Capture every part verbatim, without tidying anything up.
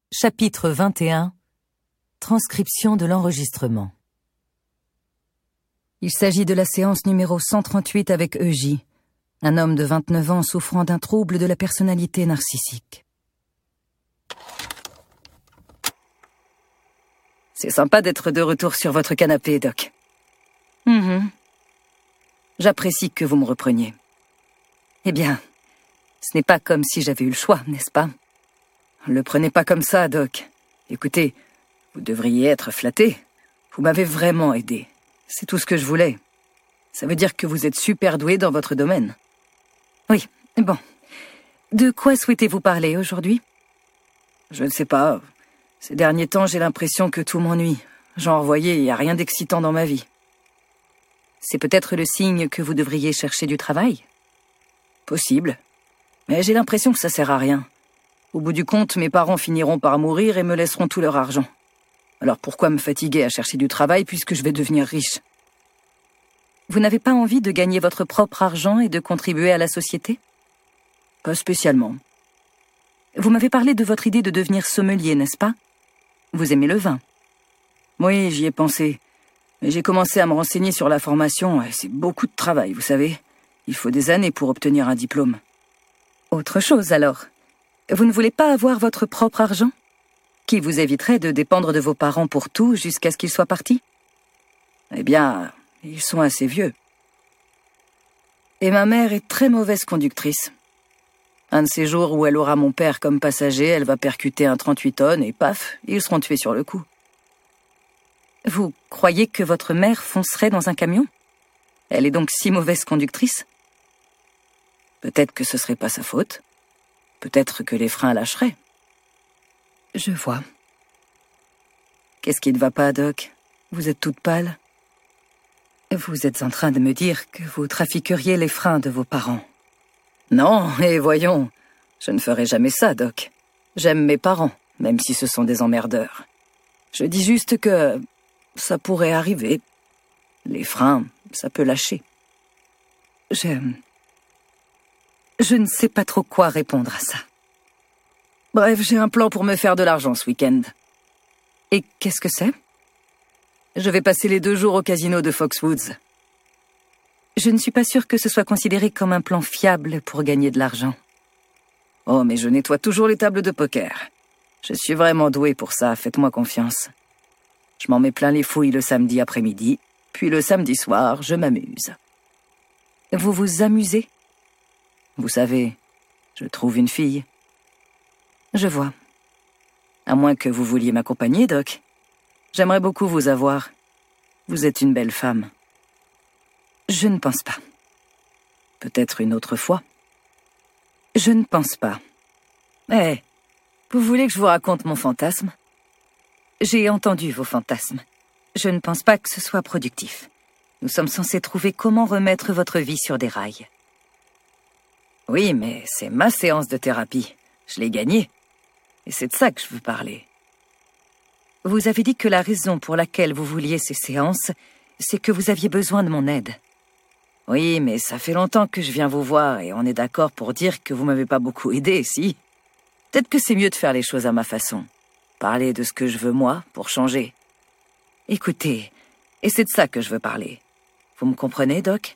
Chapitre vingt et un. Transcription de l'enregistrement. Il s'agit de la séance numéro cent trente-huit avec E J, un homme de vingt-neuf ans souffrant d'un trouble de la personnalité narcissique. C'est sympa d'être de retour sur votre canapé, Doc. Mm-hmm. J'apprécie que vous me repreniez. Eh bien, ce n'est pas comme si j'avais eu le choix, n'est-ce pas? Le prenez pas comme ça, Doc. Écoutez, vous devriez être flatté. Vous m'avez vraiment aidé. C'est tout ce que je voulais. Ça veut dire que vous êtes super doué dans votre domaine. Oui, bon. De quoi souhaitez-vous parler aujourd'hui? Je ne sais pas. Ces derniers temps, j'ai l'impression que tout m'ennuie. Genre, voyez, il n'y a rien d'excitant dans ma vie. C'est peut-être le signe que vous devriez chercher du travail? Possible. Mais j'ai l'impression que ça sert à rien. Au bout du compte, mes parents finiront par mourir et me laisseront tout leur argent. Alors pourquoi me fatiguer à chercher du travail puisque je vais devenir riche? Vous n'avez pas envie de gagner votre propre argent et de contribuer à la société? Pas spécialement. Vous m'avez parlé de votre idée de devenir sommelier, n'est-ce pas? Vous aimez le vin? Oui, j'y ai pensé. Mais j'ai commencé à me renseigner sur la formation et c'est beaucoup de travail, vous savez. Il faut des années pour obtenir un diplôme. Autre chose alors. Vous ne voulez pas avoir votre propre argent? Qui vous éviterait de dépendre de vos parents pour tout jusqu'à ce qu'ils soient partis? Eh bien, ils sont assez vieux. Et ma mère est très mauvaise conductrice. Un de ces jours où elle aura mon père comme passager, elle va percuter un trente-huit tonnes et paf, ils seront tués sur le coup. Vous croyez que votre mère foncerait dans un camion? Elle est donc si mauvaise conductrice? Peut-être que ce serait pas sa faute. Peut-être que les freins lâcheraient. Je vois. Qu'est-ce qui ne va pas, Doc? Vous êtes toute pâle. Vous êtes en train de me dire que vous trafiqueriez les freins de vos parents. Non, et voyons, je ne ferai jamais ça, Doc. J'aime mes parents, même si ce sont des emmerdeurs. Je dis juste que ça pourrait arriver. Les freins, ça peut lâcher. Je... Je ne sais pas trop quoi répondre à ça. Bref, j'ai un plan pour me faire de l'argent ce week-end. Et qu'est-ce que c'est? Je vais passer les deux jours au casino de Foxwoods. Je ne suis pas sûre que ce soit considéré comme un plan fiable pour gagner de l'argent. Oh, mais je nettoie toujours les tables de poker. Je suis vraiment doué pour ça, faites-moi confiance. Je m'en mets plein les fouilles le samedi après-midi, puis le samedi soir, je m'amuse. Vous vous amusez? Vous savez, je trouve une fille. Je vois. À moins que vous vouliez m'accompagner, Doc. J'aimerais beaucoup vous avoir. Vous êtes une belle femme. Je ne pense pas. Peut-être une autre fois. Je ne pense pas. Eh, hey, vous voulez que je vous raconte mon fantasme? J'ai entendu vos fantasmes. Je ne pense pas que ce soit productif. Nous sommes censés trouver comment remettre votre vie sur des rails. Oui, mais c'est ma séance de thérapie. Je l'ai gagnée. Et c'est de ça que je veux parler. Vous avez dit que la raison pour laquelle vous vouliez ces séances, c'est que vous aviez besoin de mon aide. Oui, mais ça fait longtemps que je viens vous voir et on est d'accord pour dire que vous m'avez pas beaucoup aidé, si? Peut-être que c'est mieux de faire les choses à ma façon. Parler de ce que je veux moi, pour changer. Écoutez, et c'est de ça que je veux parler. Vous me comprenez, Doc?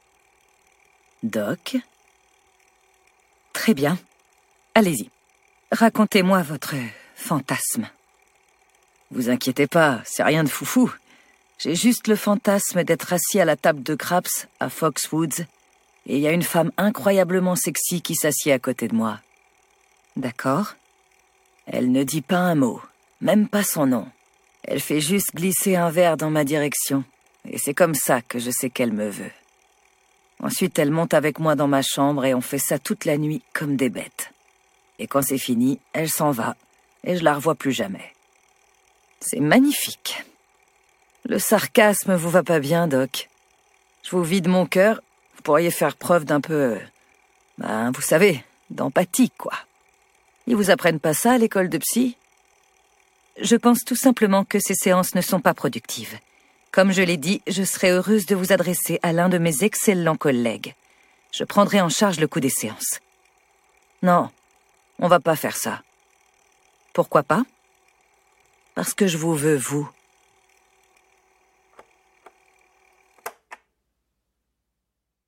Doc? Très bien. Allez-y. Racontez-moi votre fantasme. Vous inquiétez pas, c'est rien de foufou. J'ai juste le fantasme d'être assis à la table de craps à Foxwoods et il y a une femme incroyablement sexy qui s'assied à côté de moi. D'accord. Elle ne dit pas un mot, même pas son nom. Elle fait juste glisser un verre dans ma direction et c'est comme ça que je sais qu'elle me veut. Ensuite, elle monte avec moi dans ma chambre et on fait ça toute la nuit comme des bêtes. Et quand c'est fini, elle s'en va et je la revois plus jamais. C'est magnifique. Le sarcasme vous va pas bien, Doc. Je vous vide mon cœur, vous pourriez faire preuve d'un peu... Ben, vous savez, d'empathie, quoi. Ils vous apprennent pas ça à l'école de psy? Je pense tout simplement que ces séances ne sont pas productives. Comme je l'ai dit, je serais heureuse de vous adresser à l'un de mes excellents collègues. Je prendrai en charge le coût des séances. Non, on va pas faire ça. Pourquoi pas? Parce que je vous veux, vous.